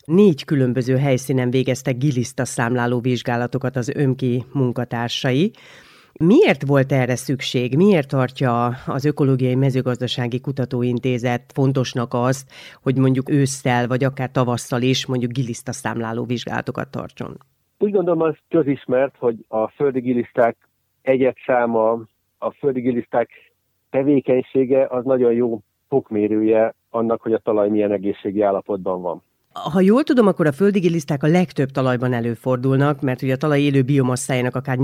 4 különböző helyszínen végeztek gilisztaszámláló vizsgálatokat az ÖMKI munkatársai. Miért volt erre szükség? Miért tartja az Ökológiai Mezőgazdasági Kutatóintézet fontosnak azt, hogy mondjuk ősszel vagy akár tavasszal is mondjuk gilisztaszámláló vizsgálatokat tartson? Úgy gondolom, az közismert, hogy a földi giliszták egyedszáma, a földi giliszták tevékenysége az nagyon jó fokmérője annak, hogy a talaj milyen egészségi állapotban van. Ha jól tudom, akkor a földi giliszták a legtöbb talajban előfordulnak, mert ugye a talaj élő biomasszájának akár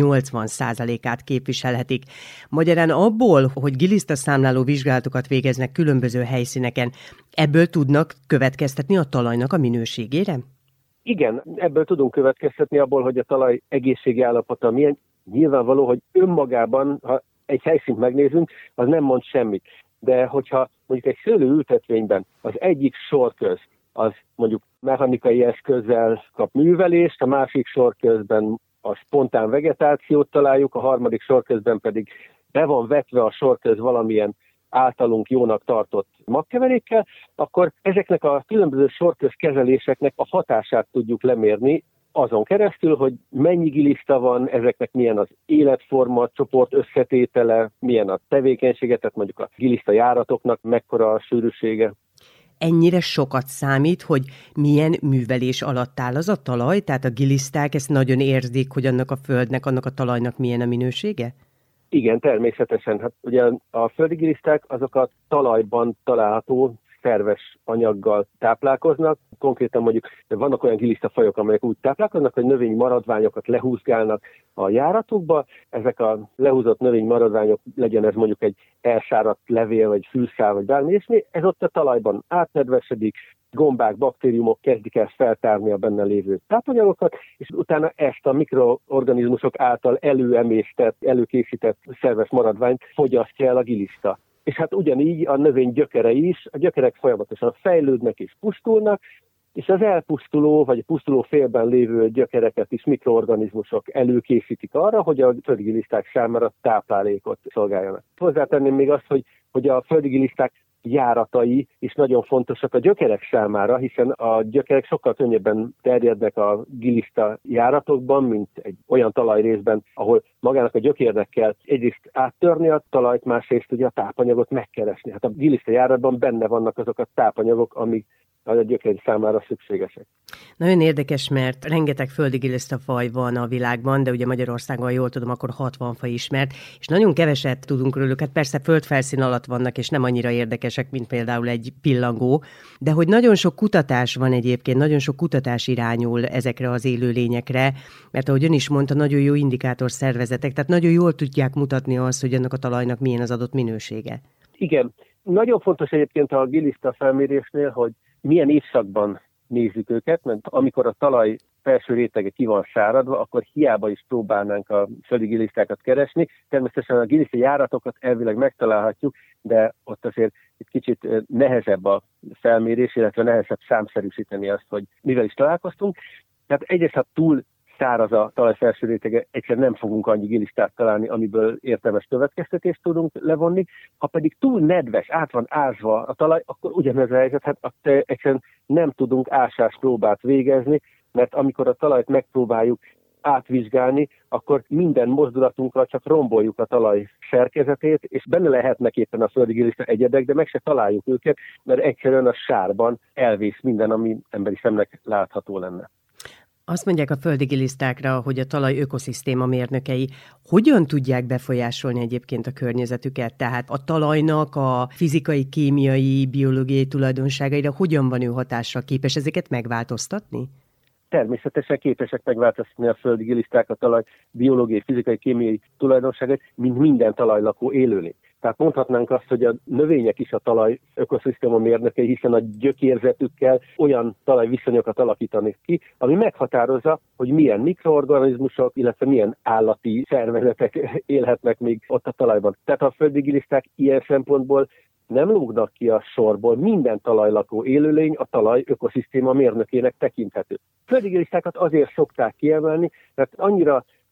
80%-át képviselhetik. Magyarán abból, hogy gilisztaszámláló vizsgálatokat végeznek különböző helyszíneken, ebből tudnak következtetni a talajnak a minőségére? Igen, ebből tudunk következtetni abból, hogy a talaj egészségi állapota milyen. Nyilvánvaló, hogy önmagában, ha egy helyszínt megnézünk, az nem mond semmit. De hogyha mondjuk egy szőlőültetvényben az egyik sorköz, az mondjuk mechanikai eszközzel kap művelést, a másik sorközben a spontán vegetációt találjuk, a harmadik sorközben pedig be van vetve a sorköz valamilyen általunk jónak tartott magkeverékkel, akkor ezeknek a különböző sorközkezeléseknek a hatását tudjuk lemérni azon keresztül, hogy mennyi giliszta van, ezeknek milyen az életforma, csoport összetétele, milyen a tevékenysége, tehát mondjuk a giliszta járatoknak mekkora a sűrűsége. Ennyire sokat számít, hogy milyen művelés alatt áll az a talaj, tehát a giliszták ezt nagyon érzik, hogy annak a földnek, annak a talajnak milyen a minősége? Igen, természetesen. Hát ugye a földi giliszták azok a talajban található szerves anyaggal táplálkoznak. Konkrétan mondjuk vannak olyan gilisztafajok, amelyek úgy táplálkoznak, hogy növényi maradványokat lehúzgálnak a járatokba. Ezek a lehúzott növényi maradványok, legyen ez mondjuk egy elsáradt levél, vagy fűszál, vagy bármi ilyesmi, ez ott a talajban átnedvesedik, gombák, baktériumok kezdik el feltárni a benne lévő tápanyagokat, és utána ezt a mikroorganizmusok által előemésztett, előkészített szerves maradványt fogyasztja el a giliszta. És hát ugyanígy a növény gyökerei is, a gyökerek folyamatosan fejlődnek és pusztulnak, és az elpusztuló vagy a pusztuló félben lévő gyökereket is mikroorganizmusok előkészítik arra, hogy a földi giliszták számára táplálékot szolgáljanak. Hozzátenném még azt, hogy a földi giliszták járatai is nagyon fontosak a gyökerek számára, hiszen a gyökerek sokkal könnyebben terjednek a giliszta járatokban, mint egy olyan talajrészben, ahol magának a gyökérnek kell egyrészt áttörni a talajt, másrészt ugye a tápanyagot megkeresni. Hát a giliszta járatban benne vannak azok a tápanyagok, amik a gyökér számára szükségesek. Nagyon érdekes, mert rengeteg földi gilisztafaj van a világban, de ugye Magyarországon, jól tudom, akkor 60 faj ismert, és nagyon keveset tudunk róluk. Hát persze földfelszín alatt vannak, és nem annyira érdekesek, mint például egy pillangó, de hogy nagyon sok kutatás van egyébként, nagyon sok kutatás irányul ezekre az élőlényekre, mert ahogy ön is mondta, nagyon jó indikátor szervezetek, tehát nagyon jól tudják mutatni azt, hogy ennek a talajnak milyen az adott minősége. Igen. Nagyon fontos egyébként a giliszta felmérésnél, hogy milyen évszakban nézzük őket, mert amikor a talaj felső rétege ki van sáradva, akkor hiába is próbálnánk a földi gilisztákat keresni. Természetesen a giliszta járatokat elvileg megtalálhatjuk, de ott azért egy kicsit nehezebb a felmérés, illetve nehezebb számszerűsíteni azt, hogy mivel is találkoztunk. Tehát egyrészt, ha túl száraz a talaj felső rétege, egyszerűen nem fogunk annyi gilisztát találni, amiből értelmes következtetést tudunk levonni. Ha pedig túl nedves, át van ázva a talaj, akkor ugyanez a helyzet, hát egyszerűen nem tudunk ásás próbát végezni, mert amikor a talajt megpróbáljuk átvizsgálni, akkor minden mozdulatunkkal csak romboljuk a talaj szerkezetét, és benne lehetnek éppen a földi giliszta egyedek, de meg se találjuk őket, mert egyszerűen a sárban elvész minden, ami emberi szemnek látható lenne. Azt mondják a földi gilisztákra, hogy a talaj ökoszisztéma mérnökei hogyan tudják befolyásolni egyébként a környezetüket, tehát a talajnak a fizikai, kémiai, biológiai tulajdonságaira hogyan van ő hatással, képes ezeket megváltoztatni? Természetesen képesek megváltoztatni a földi giliszták a talaj biológiai, fizikai, kémiai tulajdonságait, mint minden talajlakó élőlény. Tehát mondhatnánk azt, hogy a növények is a talaj ökoszisztéma mérnökei, hiszen a gyökérzetükkel olyan talajviszonyokat alakítanak ki, ami meghatározza, hogy milyen mikroorganizmusok, illetve milyen állati szervezetek élhetnek még ott a talajban. Tehát a földi giliszták ilyen szempontból nem lógnak ki a sorból, minden talajlakó élőlény a talaj ökoszisztéma mérnökének tekinthető. Földi gilisztákat azért szokták kiemelni, mert annyira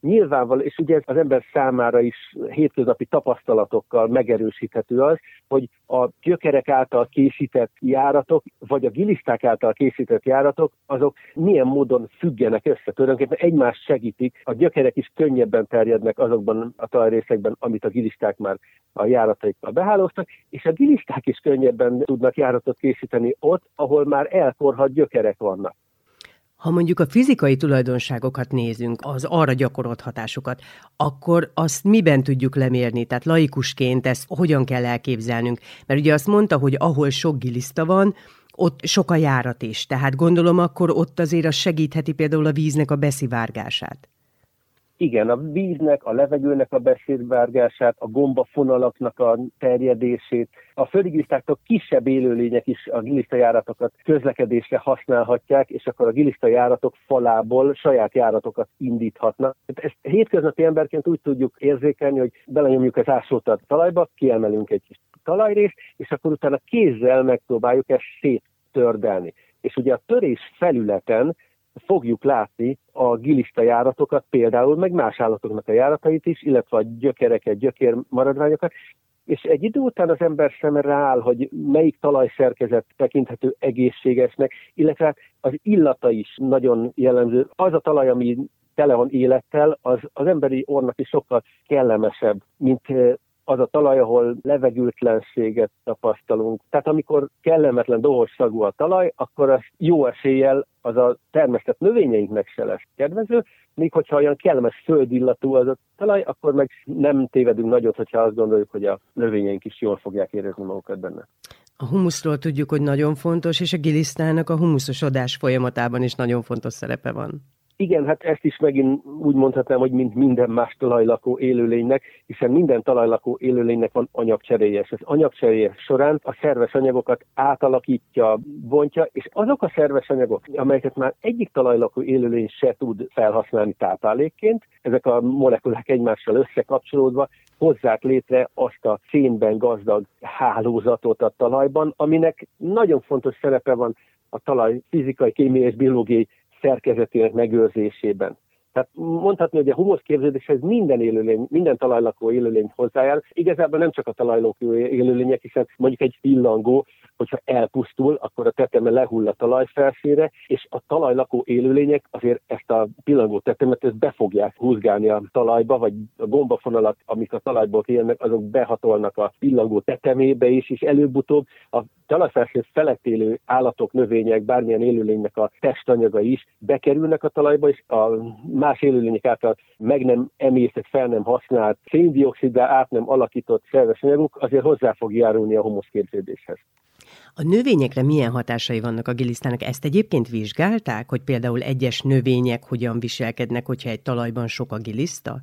Nyilvánvaló, és ugye ez az ember számára is hétköznapi tapasztalatokkal megerősíthető az, hogy a gyökerek által készített járatok, vagy a giliszták által készített járatok, azok milyen módon függenek össze. Tulajdonképpen egymást segítik, a gyökerek is könnyebben terjednek azokban a talajrészekben, amit a giliszták már a járataikkal behálóztak, és a giliszták is könnyebben tudnak járatot készíteni ott, ahol már elkorhadt gyökerek vannak. Ha mondjuk a fizikai tulajdonságokat nézünk, az arra gyakorolt hatásokat, akkor azt miben tudjuk lemérni? Tehát laikusként ezt hogyan kell elképzelnünk? Mert ugye azt mondta, hogy ahol sok giliszta van, ott sok a járat is. Tehát gondolom akkor ott azért az segítheti például a víznek a beszivárgását. Igen, a víznek, a levegőnek a beszivárgását, a gombafonalaknak a terjedését. A földi gilisztáktól kisebb élőlények is a gilisztajáratokat közlekedésre használhatják, és akkor a gilisztajáratok falából saját járatokat indíthatnak. Ezt hétköznapi emberként úgy tudjuk érzékelni, hogy belenyomjuk az ásót a talajba, kiemelünk egy kis talajrészt, és akkor utána kézzel megpróbáljuk ezt széttördelni. És ugye a törés felületen fogjuk látni a gilisztajáratokat, például meg más állatoknak a járatait is, illetve a gyökereket, gyökérmaradványokat, és egy idő után az ember szeme rááll, hogy melyik talajszerkezet tekinthető egészségesnek, illetve az illata is nagyon jellemző. Az a talaj, ami tele van élettel, az emberi orrnak is sokkal kellemesebb, mint az a talaj, ahol levegőtlenséget tapasztalunk. Tehát amikor kellemetlen, dohos szagú a talaj, akkor az jó eséllyel az a termesztett növényeinknek se lesz kedvező, míg hogyha olyan kellemes földillatú az a talaj, akkor meg nem tévedünk nagyot, hogyha azt gondoljuk, hogy a növényeink is jól fogják érezni magukat benne. A humuszról tudjuk, hogy nagyon fontos, és a gilisztának a humuszosodás folyamatában is nagyon fontos szerepe van. Igen, hát ezt is megint úgy mondhatnám, hogy mint minden más talajlakó élőlénynek, hiszen minden talajlakó élőlénynek van anyagcseréje. Az anyagcseréje során a szerves anyagokat átalakítja, bontja, és azok a szerves anyagok, amelyeket már egyik talajlakó élőlény se tud felhasználni táplálékként, ezek a molekulák egymással összekapcsolódva hozzák létre azt a szénben gazdag hálózatot a talajban, aminek nagyon fontos szerepe van a talaj fizikai, kémiai és biológiai szerkezetének megőrzésében. Tehát mondhatni, hogy a humuszképződéshez minden élőlény, minden talajlakó élőlény hozzájár. Igazából nem csak a talajlakó élőlények, hiszen mondjuk egy pillangó, hogyha elpusztul, akkor a teteme lehull a talajfelszínre, és a talajlakó élőlények azért ezt a pillangó tetemet ezt be fogják húzgálni a talajba, vagy a gombafonalak, amik a talajból kijönnek, azok behatolnak a pillangó tetemébe is, és előbb-utóbb a talajfelszín felett élő állatok, növények, bármilyen élőlénynek a testanyagai is bekerülnek a talajba, és a más élőlények által meg nem emésztett, fel nem használt, széndioxiddá át nem alakított szerves anyaguk azért hozzá fog járulni a humuszképződéshez. A növényekre milyen hatásai vannak a gilisztának? Ezt egyébként vizsgálták, hogy például egyes növények hogyan viselkednek, hogyha egy talajban sok a giliszta?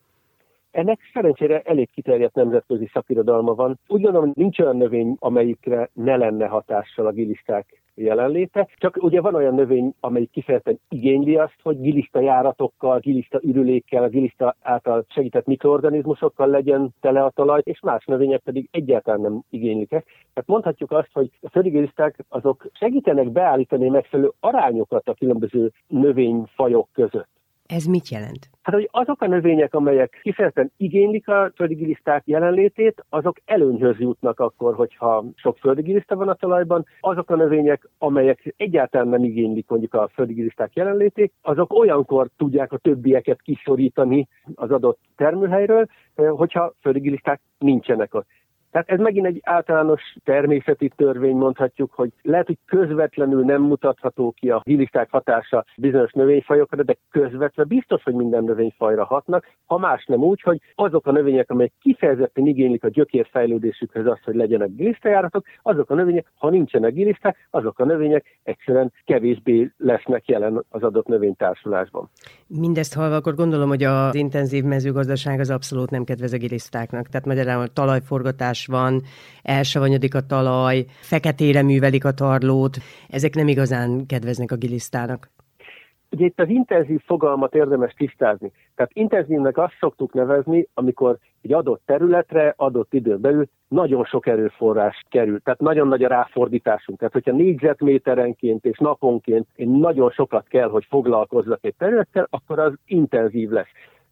Ennek szerencsére elég kiterjedt nemzetközi szakirodalma van. Úgy gondolom, hogy nincs olyan növény, amelyikre ne lenne hatással a giliszták jelenléte. Csak ugye van olyan növény, amelyik kifejezetten igényli azt, hogy gilisztajáratokkal, gilisztaürülékkel, a giliszta által segített mikroorganizmusokkal legyen tele a talaj, és más növények pedig egyáltalán nem igénylik ezt. Tehát mondhatjuk azt, hogy a földi giliszták azok segítenek beállítani megfelelő arányokat a különböző növényfajok között. Ez mit jelent? Hát, hogy azok a növények, amelyek kifejezetten igénylik a földi giliszták jelenlétét, azok előnyhöz jutnak akkor, hogyha sok földi giliszta van a talajban. Azok a növények, amelyek egyáltalán nem igénylik mondjuk a földi giliszták jelenlétét, azok olyankor tudják a többieket kiszorítani az adott termőhelyről, hogyha földi giliszták nincsenek ott. Tehát ez megint egy általános természeti törvény, mondhatjuk, hogy lehet, hogy közvetlenül nem mutatható ki a giliszták hatása bizonyos növényfajokra, de közvetve biztos, hogy minden növényfajra hatnak, ha más nem úgy, hogy azok a növények, amelyek kifejezetten igénylik a gyökérfejlődésükhöz azt, hogy legyenek gilisztajáratok, azok a növények, ha nincsenek giliszták, azok a növények egyszerűen kevésbé lesznek jelen az adott növénytársulásban. Mindezt hallva, akkor gondolom, hogy az intenzív mezőgazdaság az abszolút nem kedvez a gilisztáknak. Tehát magyarán talajforgatás van, elsavanyodik a talaj, feketére művelik a tarlót, ezek nem igazán kedveznek a gilisztának. Ugye itt az intenzív fogalmat érdemes tisztázni. Tehát intenzívnek azt szoktuk nevezni, amikor egy adott területre, adott időn belül nagyon sok erőforrás kerül. Tehát nagyon nagy a ráfordításunk. Tehát, hogyha négyzetméterenként és naponként én nagyon sokat kell, hogy foglalkozzak egy területtel, akkor az intenzív lesz.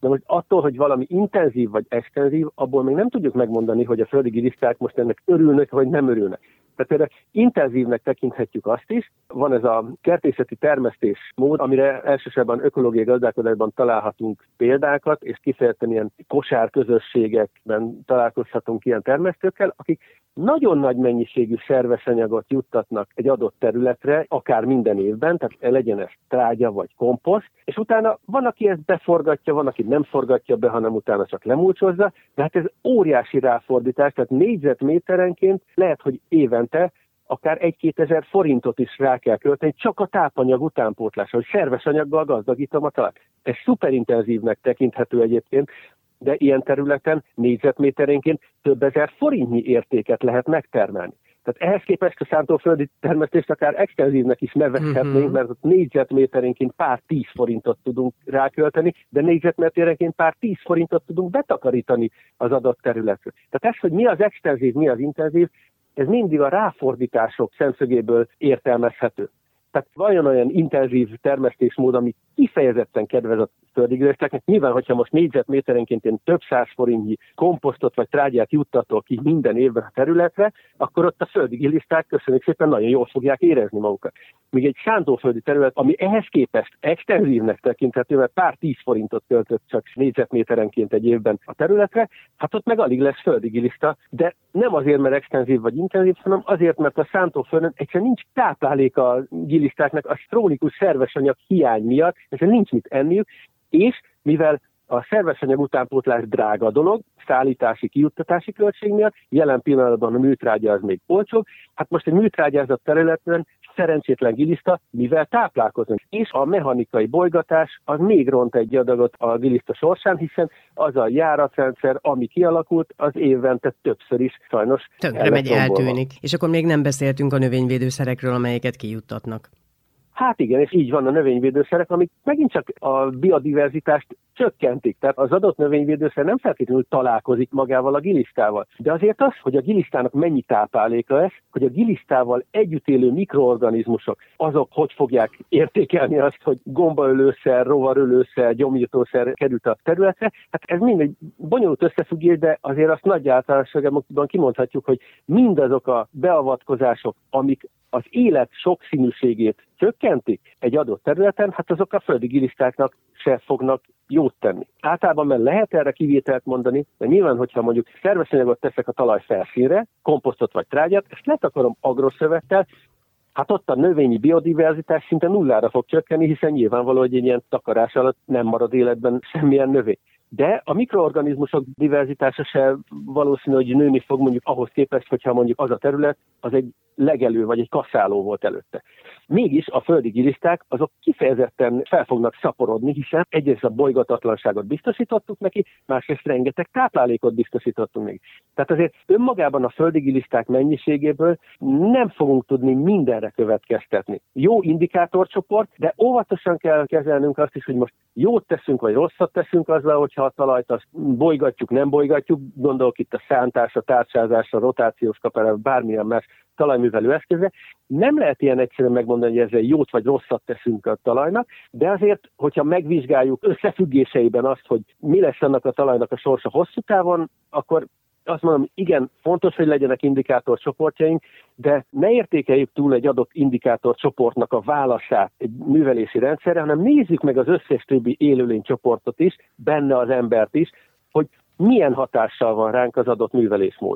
De most attól, hogy valami intenzív vagy extenzív, abból még nem tudjuk megmondani, hogy a földi giliszták most ennek örülnek, vagy nem örülnek. Tehát például intenzívnek tekinthetjük azt is, van ez a kertészeti termesztés mód, amire elsősorban ökológiai gazdálkodásban találhatunk példákat, és kifejezetten ilyen kosárközösségekben találkozhatunk ilyen termesztőkkel, akik nagyon nagy mennyiségű szerves anyagot juttatnak egy adott területre, akár minden évben, tehát legyen ez trágya vagy komposzt, és utána van, aki ezt beforgatja, van, aki nem forgatja be, hanem utána csak lemulcsozza, de hát ez óriási ráfordítás, tehát négyzetméterenként lehet, hogy évente akár 1-2 ezer forintot is rá kell költeni, csak a tápanyag utánpótlásra, hogy szerves anyaggal gazdagítom a talajt. Ez szuperintenzívnek tekinthető egyébként, de ilyen területen négyzetméterenként több ezer forintnyi értéket lehet megtermelni. Tehát ehhez képest a szántóföldi termesztést akár extenzívnek is nevezhetnénk, mert ott négyzetméterenként pár 10 forintot tudunk rákölteni, de négyzetméterenként pár 10 forintot tudunk betakarítani az adott területről. Tehát ez, hogy mi az extenzív, mi az intenzív, ez mindig a ráfordítások szemszögéből értelmezhető. Tehát vajon olyan intenzív termesztésmód, ami kifejezetten kedvez a földigilisztáknak. Nyilván, hogyha most négyzetméterenként én több 100 forintnyi komposztot vagy trágyát juttatok ki minden évben a területre, akkor ott a földigiliszták köszönjük szépen nagyon jól fogják érezni magukat. Míg egy szántóföldi terület, ami ehhez képest extenzívnek tekinthető, mert pár 10 forintot költött csak négyzetméterenként egy évben a területre, hát ott meg alig lesz földigiliszta, de nem azért, mert extenzív vagy intenzív, hanem azért, mert a szántóföldön egyszerűen nincs táplálék a gilisztáknak a krónikus szervesanyag hiány miatt, egyszerűen nincs mit enniük, és mivel a szervesanyag utánpótlás drága dolog, szállítási, kijuttatási költség miatt, jelen pillanatban a műtrágya az még olcsóbb, hát most egy műtrágyázott területen szerencsétlen giliszta, mivel táplálkozni. És a mechanikai bolygatás az még ront egy adagot a giliszta sorsán, hiszen az a járatrendszer, ami kialakult, az évente többször is sajnos tönkre megy, eltűnik. És akkor még nem beszéltünk a növényvédőszerekről, amelyeket kijuttatnak. Hát igen, és így van a növényvédőszerek, amik megint csak a biodiverzitást csökkentik. Tehát az adott növényvédőszer nem feltétlenül találkozik magával a gilisztával. De azért az, hogy a gilisztának mennyi tápláléka ez, hogy a gilisztával együtt élő mikroorganizmusok, azok hogy fogják értékelni azt, hogy gombaölőszer, rovarölőszer, gyomírtószer került a területre. Hát ez mind egy bonyolult összefüggés, de azért azt nagy általánosságban kimondhatjuk, hogy mindazok a beavatkozások, amik az élet sokszínűségét csökkentik egy adott területen, hát azok a földi gilisztáknak se fognak jót tenni. Általában már lehet erre kivételt mondani, de nyilván, hogyha mondjuk szerves anyagot teszek a talaj felszínre, komposztot vagy trágyát, ezt letakarom agroszövettel, hát ott a növényi biodiverzitás szinte nullára fog csökkenni, hiszen nyilvánvaló, hogy egy ilyen takarás alatt nem marad életben semmilyen növény. De a mikroorganizmusok diverzitása se valószínű, hogy nőni fog mondjuk ahhoz képest, hogyha mondjuk az a terület az egy legelő vagy egy kaszáló volt előtte. Mégis a földi giliszták azok kifejezetten fel fognak szaporodni, hiszen egyrészt a bolygatatlanságot biztosítottuk neki, másrészt rengeteg táplálékot biztosítottunk neki. Tehát azért önmagában a földi giliszták mennyiségéből nem fogunk tudni mindenre következtetni. Jó indikátorcsoport, de óvatosan kell kezelnünk azt is, hogy most jót teszünk vagy rosszat teszünk azzal, hogyha a talajt azt bolygatjuk, nem bolygatjuk, gondolok itt a szántásra, tárcsázásra, rotációs kaperára, bármilyen más talajművelő eszközre. Nem lehet ilyen egyszerűen megmondani, hogy ezzel jót vagy rosszat teszünk a talajnak, de azért, hogyha megvizsgáljuk összefüggéseiben azt, hogy mi lesz annak a talajnak a sorsa hosszú távon, akkor azt mondom, igen, fontos, hogy legyenek indikátorcsoportjaink, de ne értékeljük túl egy adott indikátorcsoportnak a válaszát egy művelési rendszerre, hanem nézzük meg az összes többi élőlénycsoportot is, benne az embert is, hogy milyen hatással van ránk az adott művelésmód.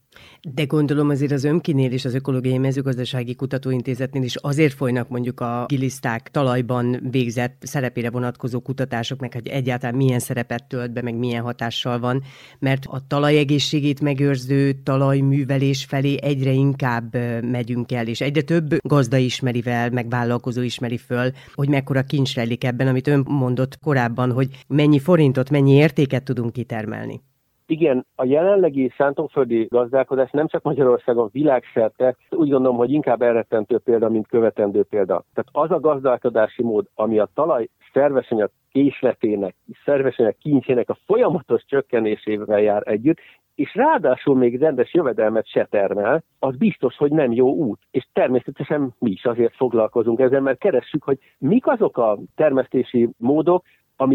De gondolom azért az ÖMKI-nél és az Ökológiai Mezőgazdasági Kutatóintézetnél is azért folynak mondjuk a giliszták talajban végzett szerepére vonatkozó kutatások, meg hogy egyáltalán milyen szerepet tölt be, meg milyen hatással van, mert a talajegészségét megőrző talajművelés felé egyre inkább megyünk el, és egyre több gazda ismeri fel, meg vállalkozó ismeri föl, hogy mekkora kincs rejlik ebben, amit ön mondott korábban, hogy mennyi forintot, mennyi értéket tudunk kitermelni. Igen, a jelenlegi szántóföldi gazdálkodás nem csak Magyarországon, világszerte, úgy gondolom, hogy inkább elrettentő példa, mint követendő példa. Tehát az a gazdálkodási mód, ami a talaj szervesanyag készletének, szervesanyag kincsének a folyamatos csökkenésével jár együtt, és ráadásul még rendes jövedelmet se termel, az biztos, hogy nem jó út. És természetesen mi is azért foglalkozunk ezzel, mert keressük, hogy mik azok a termesztési módok, amik a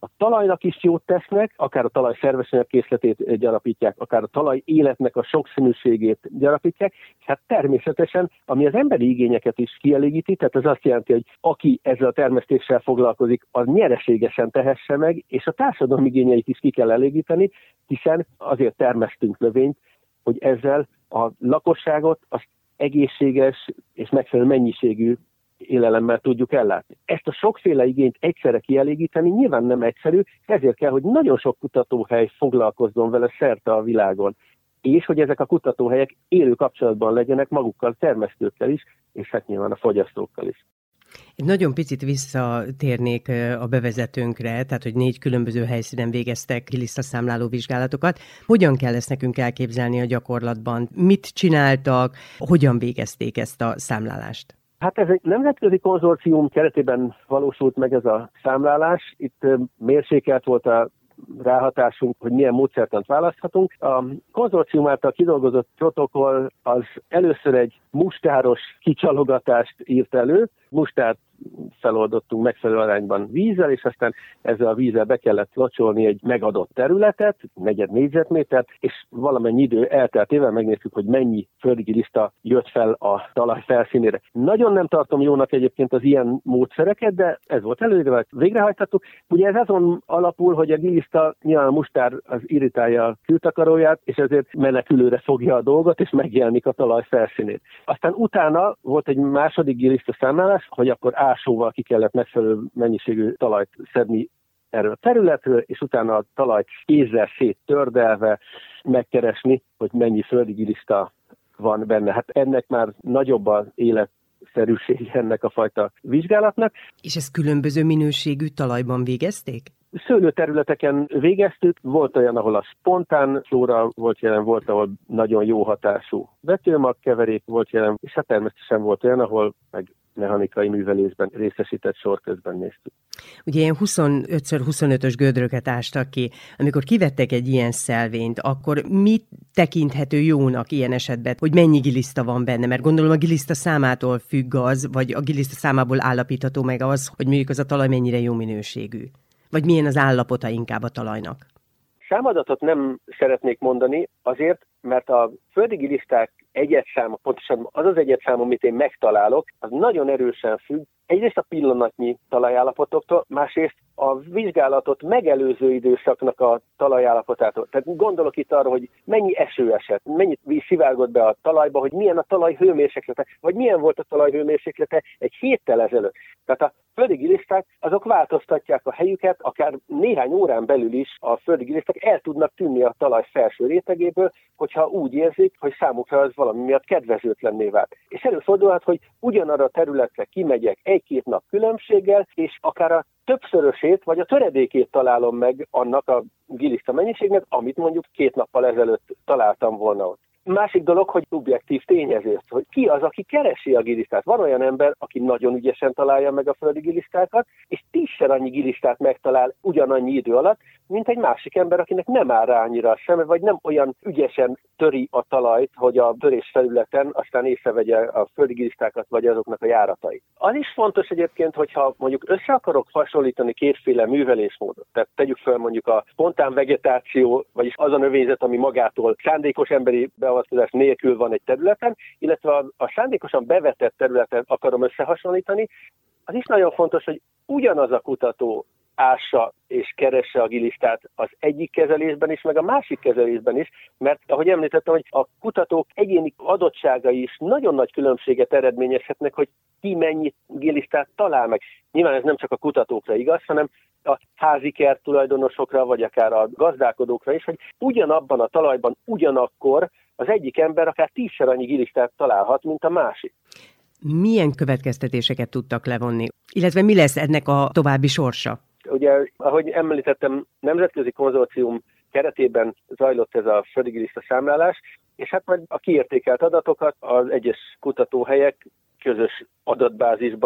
a talajnak is jót tesznek, akár a talaj szerves készletét gyarapítják, akár a talaj életnek a sokszínűségét gyarapítják, és hát természetesen, ami az emberi igényeket is kielégíti, tehát ez azt jelenti, hogy aki ezzel a termesztéssel foglalkozik, az nyereségesen tehesse meg, és a társadalom igényeit is ki kell elégíteni, hiszen azért termesztünk növényt, hogy ezzel a lakosságot az egészséges és megfelelő mennyiségű élelemmel tudjuk ellátni. Ezt a sokféle igényt egyszerre kielégíteni nyilván nem egyszerű, ezért kell, hogy nagyon sok kutatóhely foglalkozzon vele szerte a világon, és hogy ezek a kutatóhelyek élő kapcsolatban legyenek magukkal, termesztőkkel is, és hát nyilván a fogyasztókkal is. Egy nagyon picit visszatérnék a bevezetőnkre, tehát hogy 4 különböző helyszínen végeztek gilisztaszámláló vizsgálatokat. Hogyan kell ezt nekünk elképzelni a gyakorlatban? Mit csináltak? Hogyan végezték ezt a számlálást? Hát ez egy nemzetközi konzorcium keretében valósult meg ez a számlálás. Itt mérsékelt volt a ráhatásunk, hogy milyen módszertant választhatunk. A konzorcium által kidolgozott protokoll az először egy mustáros kicsalogatást írt elő. Mustárt feloldottunk megfelelő arányban vízzel, és aztán ezzel a vízzel be kellett locsolni egy megadott területet, 4 négyzetmétert, és valamennyi idő elteltével megnéztük, hogy mennyi földi giliszta jött fel a talaj felszínére. Nagyon nem tartom jónak egyébként az ilyen módszereket, de ez volt előre, végrehajtottuk. Ugye ez azon alapul, hogy a giliszta, nyilván a mustár az irritálja a kültakaróját, és ezért menekülőre fogja a dolgot, és megjelenik a talaj felszínén. Aztán utána volt egy második giliszta számlálás, hogy akkor ásóval ki kellett megfelelő mennyiségű talajt szedni erről a területről, és utána a talajt kézzel széttördelve megkeresni, hogy mennyi földi giliszta van benne. Hát ennek már nagyobb az életszerűség ennek a fajta vizsgálatnak. És ezt különböző minőségű talajban végezték? Szőlőterületeken végeztük, volt olyan, ahol a spontán flóra volt jelen, volt, ahol nagyon jó hatású vetőmagkeverék volt jelen, és hát természetesen volt olyan, ahol meg mechanikai művelésben részesített sor közben néztük. Ugye ilyen 25x25-ös gödröket ástak ki. Amikor kivettek egy ilyen szelvényt, akkor mit tekinthető jónak ilyen esetben, hogy mennyi giliszta van benne? Mert gondolom a giliszta számától függ az, vagy a giliszta számából állapítható meg az, hogy mondjuk az a talaj mennyire jó minőségű. Vagy milyen az állapota inkább a talajnak? Számadatot nem szeretnék mondani, azért, mert a földi giliszták egyedszáma, pontosan az az egyedszám, amit én megtalálok, az nagyon erősen függ egyrészt a pillanatnyi talajállapotoktól, másrészt a vizsgálatot megelőző időszaknak a talajállapotától. Tehát gondolok itt arra, hogy mennyi eső esett, mennyit víz szivárgott be a talajba, hogy milyen a talaj hőmérséklete, vagy milyen volt a talaj hőmérséklete egy héttel ezelőtt. Tehát a földi giliszták azok változtatják a helyüket, akár néhány órán belül is a földi giliszták el tudnak tűnni a talaj felső rétegéből, hogyha úgy érzik, hogy számukra az valami miatt kedvezőtlenné vált. És előfordulhat, hogy ugyanarra a területre kimegyek 1-2 nap különbséggel, és akár a többszörösét vagy a töredékét találom meg annak a giliszta mennyiségnek, amit mondjuk 2 nappal ezelőtt találtam volna ott. Másik dolog, hogy subjektív tényező, hogy ki az, aki keresi a gilisztát. Van olyan ember, aki nagyon ügyesen találja meg a földi gilisztákat, és 10-szer annyi gilisztát megtalál ugyanannyi idő alatt, mint egy másik ember, akinek nem áll rá annyira a szeme, vagy nem olyan ügyesen töri a talajt, hogy a törés felületen aztán észrevegye a földi gilisztákat, vagy azoknak a járatait. Az is fontos egyébként, hogyha mondjuk össze akarok hasonlítani kétféle művelésmódot, tehát tegyük fel mondjuk a spontán vegetáció, vagyis az a növényzet, ami magától szándékos emberi beavatkozás nélkül van egy területen, illetve a szándékosan bevetett területen akarom összehasonlítani, az is nagyon fontos, hogy ugyanaz a kutató ássa és keresse a gilisztát az egyik kezelésben is, meg a másik kezelésben is, mert ahogy említettem, hogy a kutatók egyéni adottságai is nagyon nagy különbséget eredményezhetnek, hogy ki mennyi gilisztát talál meg. Nyilván ez nem csak a kutatókra igaz, hanem a házi kert tulajdonosokra, vagy akár a gazdálkodókra is, hogy ugyanabban a talajban ugyanakkor az egyik ember akár 10-szer annyi gilisztát találhat, mint a másik. Milyen következtetéseket tudtak levonni? Illetve mi lesz ennek a további sorsa? Ugye, ahogy említettem, nemzetközi konzorcium keretében zajlott ez a földi giliszta számlálás, és hát majd a kiértékelt adatokat az egyes kutatóhelyek közös adatbázisban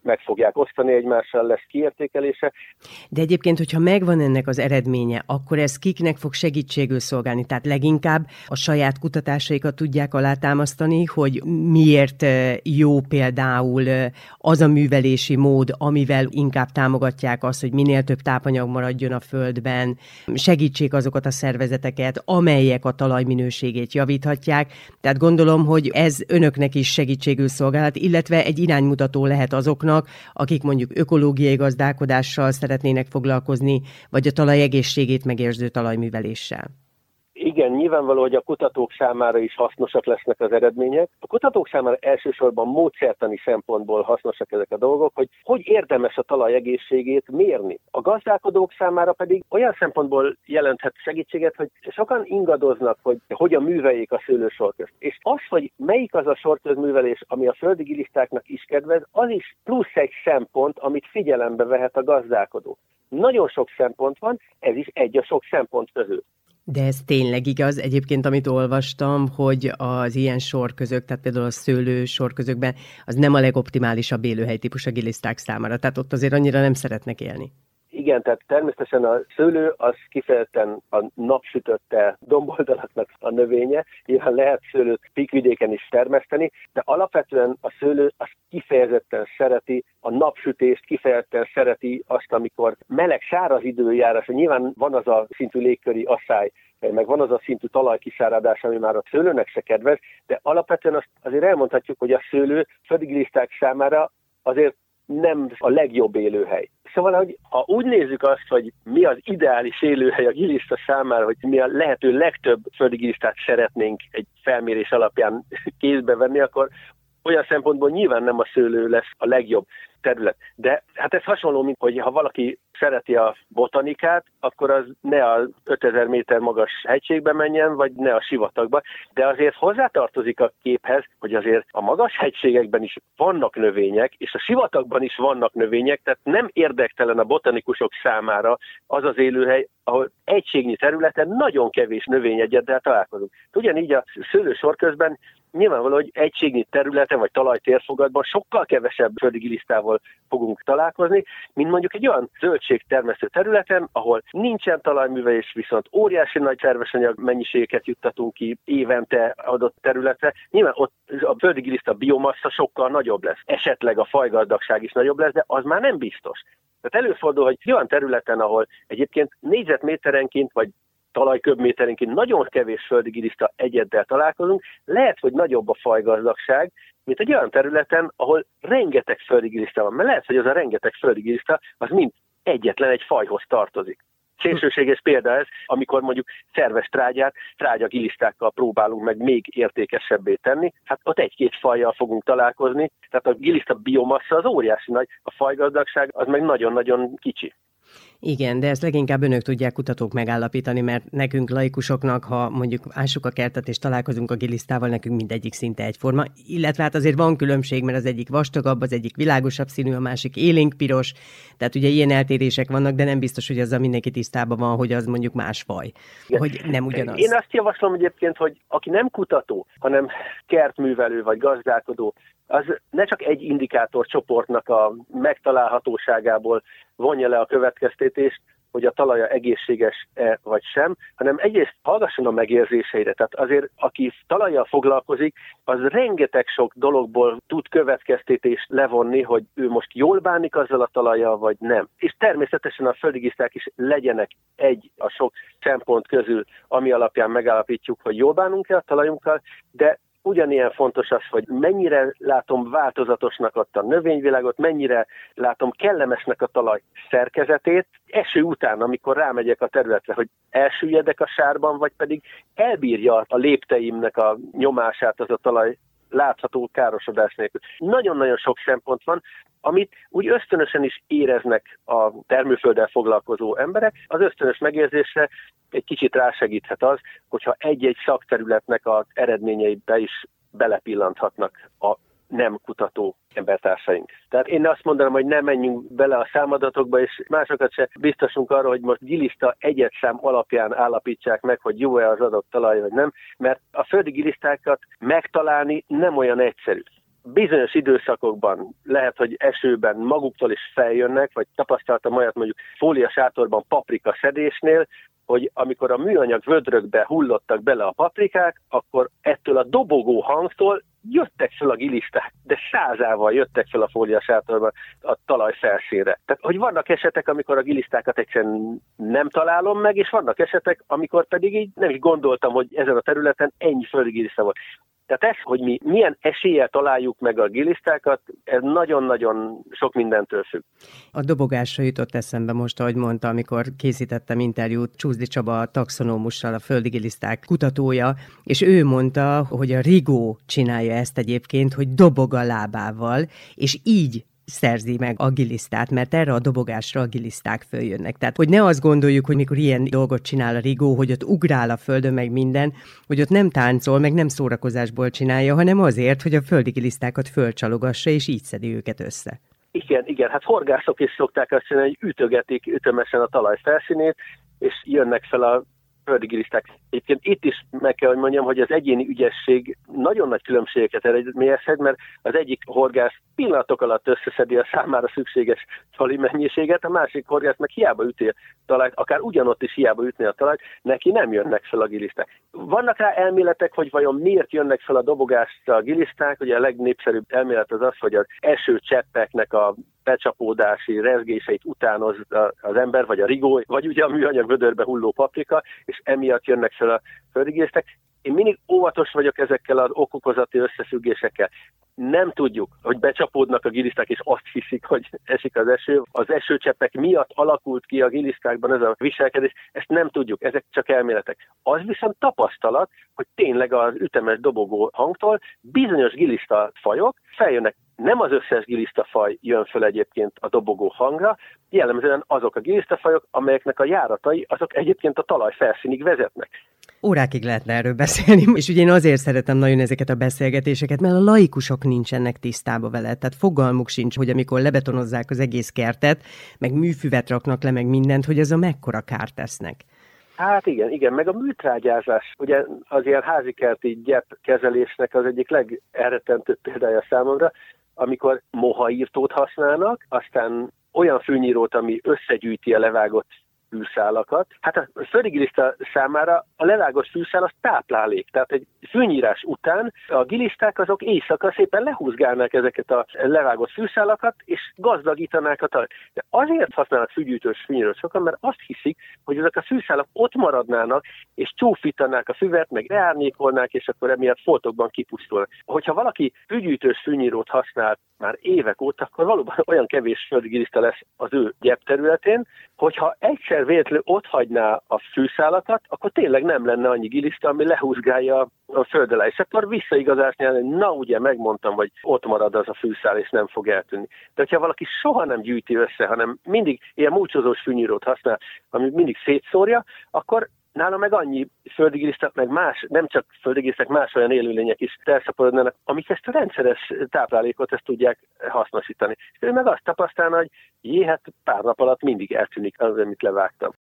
meg fogják osztani egymással, lesz kiértékelése. De egyébként, hogyha megvan ennek az eredménye, akkor ez kiknek fog segítségül szolgálni? Tehát leginkább a saját kutatásaikat tudják alátámasztani, hogy miért jó például az a művelési mód, amivel inkább támogatják azt, hogy minél több tápanyag maradjon a földben, segítsék azokat a szervezeteket, amelyek a talaj minőségét javíthatják. Tehát gondolom, hogy ez önöknek is segítségül szolgálhat, illetve egy iránymutató lehet azoknak, akik mondjuk ökológiai gazdálkodással szeretnének foglalkozni, vagy a talaj egészségét megérző talajműveléssel. Igen, nyilvánvaló, hogy a kutatók számára is hasznosak lesznek az eredmények. A kutatók számára elsősorban módszertani szempontból hasznosak ezek a dolgok, hogy érdemes a talaj egészségét mérni. A gazdálkodók számára pedig olyan szempontból jelenthet segítséget, hogy sokan ingadoznak, hogy hogyan műveljék a szőlősorközt. És az, hogy melyik az a sorközművelés, ami a földi gilisztáknak is kedvez, az is plusz egy szempont, amit figyelembe vehet a gazdálkodó. Nagyon sok szempont van, ez is egy a sok szempont közül. De ez tényleg igaz. Egyébként, amit olvastam, hogy az ilyen sorközök, tehát például a szőlő sorközökben, az nem a legoptimálisabb élőhelytípus a giliszták számára. Tehát ott azért annyira nem szeretnek élni. Igen, tehát természetesen a szőlő az kifejezetten a napsütötte domboldalaknak a növénye, nyilván lehet szőlőt pikvidéken is termeszteni, de alapvetően a szőlő az kifejezetten szereti a napsütést, kifejezetten szereti azt, amikor meleg, száraz időjárás, nyilván van az a szintű légköri asszály, meg van az a szintű talajkiszáradás, ami már a szőlőnek se kedvez, de alapvetően azt azért elmondhatjuk, hogy a szőlő földi giliszták számára azért nem a legjobb élőhely. Szóval, hogy ha úgy nézzük azt, hogy mi az ideális élőhely a giliszta számára, hogy mi a lehető legtöbb földi gilisztát szeretnénk egy felmérés alapján kézbe venni, akkor olyan szempontból nyilván nem a szőlő lesz a legjobb terület. De hát ez hasonló, mint hogy ha valaki szereti a botanikát, akkor az ne a 5000 méter magas hegységbe menjen, vagy ne a sivatagba. De azért hozzátartozik a képhez, hogy azért a magas hegységekben is vannak növények, és a sivatagban is vannak növények, tehát nem érdektelen a botanikusok számára az az élőhely, ahol egységnyi területen nagyon kevés növényegyeddel találkozunk. Ugyanígy a szőlősorközben nyilvánvaló, hogy egységnyi területen vagy talajtérfogatban sokkal kevesebb földi gilisztával fogunk találkozni, mint mondjuk egy olyan zöldségtermesztő területen, ahol nincsen talajművelés, viszont óriási nagy szervesanyag mennyiségeket juttatunk ki évente adott területre. Nyilván ott a földi giliszta biomassa sokkal nagyobb lesz. Esetleg a fajgazdagság is nagyobb lesz, de az már nem biztos. Tehát előfordul, hogy olyan területen, ahol egyébként négyzetméterenként vagy talajköbméterenként nagyon kevés földi giliszta egyeddel találkozunk, lehet, hogy nagyobb a fajgazdagság, mint egy olyan területen, ahol rengeteg földi giliszta van. Mert lehet, hogy az a rengeteg földi giliszta az mind egyetlen egy fajhoz tartozik. Szélsőséges példa ez, amikor mondjuk szerves trágyagilisztákkal próbálunk meg még értékesebbé tenni, hát ott egy-két fajjal fogunk találkozni, tehát a giliszta biomassa az óriási nagy, a fajgazdagság az meg nagyon-nagyon kicsi. Igen, de ezt leginkább önök tudják, kutatók megállapítani, mert nekünk laikusoknak, ha mondjuk ássuk a kertet és találkozunk a gilisztával, nekünk mindegyik szinte egyforma, illetve hát azért van különbség, mert az egyik vastagabb, az egyik világosabb színű, a másik élénkpiros, tehát ugye ilyen eltérések vannak, de nem biztos, hogy azzal mindenki tisztában van, hogy az mondjuk más faj, hogy nem ugyanaz. Én azt javaslom egyébként, hogy aki nem kutató, hanem kertművelő vagy gazdálkodó, az ne csak egy indikátorcsoportnak a megtalálhatóságából vonja le a következtetést, hogy a talaja egészséges-e vagy sem, hanem egyrészt hallgasson a megérzéseire. Tehát azért, aki talajjal foglalkozik, az rengeteg sok dologból tud következtetést levonni, hogy ő most jól bánik azzal a talajjal, vagy nem. És természetesen a földigiliszták is legyenek egy a sok szempont közül, ami alapján megállapítjuk, hogy jól bánunk-e a talajunkkal, de ugyanilyen fontos az, hogy mennyire látom változatosnak ott a növényvilágot, mennyire látom kellemesnek a talaj szerkezetét, eső után, amikor rámegyek a területre, hogy elsüllyedek a sárban, vagy pedig elbírja a lépteimnek a nyomását az a talaj látható károsodás nélkül. Nagyon-nagyon sok szempont van, amit úgy ösztönösen is éreznek a termőfölddel foglalkozó emberek. Az ösztönös megérzésre egy kicsit rásegíthet az, hogyha egy-egy szakterületnek az eredményeibe is belepillanthatnak a nem kutató embertársaink. Tehát én azt mondanám, hogy ne menjünk bele a számadatokba, és másokat se biztosunk arra, hogy most giliszta egyedszám alapján állapítsák meg, hogy jó-e az adott talaj, vagy nem, mert a földi gilisztákat megtalálni nem olyan egyszerű. bizonyos időszakokban lehet, hogy esőben maguktól is feljönnek, vagy tapasztaltam olyat mondjuk fóliasátorban paprika szedésnél, hogy amikor a műanyag vödrökbe hullottak bele a paprikák, akkor ettől a dobogó hangtól jöttek fel a giliszták, de százával jöttek fel a fóliasátorban a talaj felszínre. Tehát, hogy vannak esetek, amikor a gilisztákat egyszerűen nem találom meg, és vannak esetek, amikor pedig így nem is gondoltam, hogy ezen a területen ennyi földi giliszta volt. Tehát ez, hogy mi milyen eséllyel találjuk meg a gilisztákat, ez nagyon-nagyon sok mindentől függ. A dobogásra jutott eszembe most, ahogy mondta, amikor készítettem interjút Csúszdi Csaba taxonómussal, a földi giliszták kutatója, és ő mondta, hogy a rigó csinálja ezt egyébként, hogy dobog a lábával, és így szerzi meg a gilisztát, mert erre a dobogásra a giliszták följönnek. Tehát, hogy ne azt gondoljuk, hogy mikor ilyen dolgot csinál a rigó, hogy ott ugrál a földön, meg minden, hogy ott nem táncol, meg nem szórakozásból csinálja, hanem azért, hogy a földi gilisztákat fölcsalogassa, és így szedi őket össze. Igen, hát horgászok is szokták azt csinálni, hogy ütögetik ütemesen a talaj felszínét, és jönnek fel a földi giliszták. Egyébként itt is meg kell, hogy mondjam, hogy az egyéni ügyesség nagyon nagy különbségeket eredményezhet, mert az egyik horgász pillanatok alatt összeszedi a számára szükséges fali mennyiséget, a másik horgász meg hiába üti a talajt, akár ugyanott is hiába ütni a talajt, neki nem jönnek fel a giliszták. Vannak rá elméletek, hogy vajon miért jönnek fel a dobogásra a giliszták, ugye a legnépszerűbb elmélet az, hogy az esőcseppeknek a becsapódási rezgéseit utánoz az ember, vagy a rigó, vagy ugye a műanyag vödörbe hulló paprika, és emiatt jönnek fel a földi giliszták. Én mindig óvatos vagyok ezekkel az okokozati összefüggésekkel. Nem tudjuk, hogy becsapódnak a giliszták, és azt hiszik, hogy esik az eső. Az esőcseppek miatt alakult ki a gilisztákban ez a viselkedés, ezt nem tudjuk, ezek csak elméletek. Az viszont tapasztalat, hogy tényleg az ütemes dobogó hangtól bizonyos giliszta fajok feljönnek. Nem az összes gilisztafaj jön föl egyébként a dobogó hangra, jellemzően azok a gilisztafajok, amelyeknek a járatai azok egyébként a talaj felszínig vezetnek. Órákig lehetne erről beszélni, és ugye én azért szeretem nagyon ezeket a beszélgetéseket, mert a laikusok nincsenek tisztába vele, tehát fogalmuk sincs, hogy amikor lebetonozzák az egész kertet, meg műfüvet raknak le, meg mindent, hogy az a mekkora kárt tesznek. Hát igen, meg a műtrágyázás, ugye az ilyen házikerti gyepkezelésnek az egyik legelrettentőbb példája számomra, amikor mohaírtót használnak, aztán olyan fűnyírót, ami összegyűjti a levágott fűszálakat. Hát a földi giliszta számára a levágott fűszál az táplálék. Tehát egy fűnyírás után a giliszták azok éjszaka szépen lehúzgálnák ezeket a levágott fűszálakat, és gazdagítanák a talajt. De azért használnak fűgyűjtős fűnyírót sokan, mert azt hiszik, hogy ezek a fűszálak ott maradnának, és csúfítanák a füvet, meg leárnyékolnák, és akkor emiatt foltokban kipusztulnak. Hogyha valaki fűgyűjtős fűnyírót használ már évek óta, akkor valóban olyan kevés földi giliszta lesz az ő gyepterületén, hogyha egyszer véletlenül ott hagyná a fűszálakat, akkor tényleg nem lenne annyi giliszta, ami lehúzgálja a föld alá. És akkor visszaigazásnál, na ugye megmondtam, hogy ott marad az a fűszál, és nem fog eltűnni. De hogyha valaki soha nem gyűjti össze, hanem mindig ilyen múlcsozós fűnyírót használ, ami mindig szétszórja, akkor nála meg annyi földi giliszta, meg más, nem csak földi giliszták, más olyan élőlények is elszaporodnának, amik ezt a rendszeres táplálékot ezt tudják hasznosítani. És ő meg azt tapasztalna, hogy hát pár nap alatt mindig eltűnik az, amit levágtam.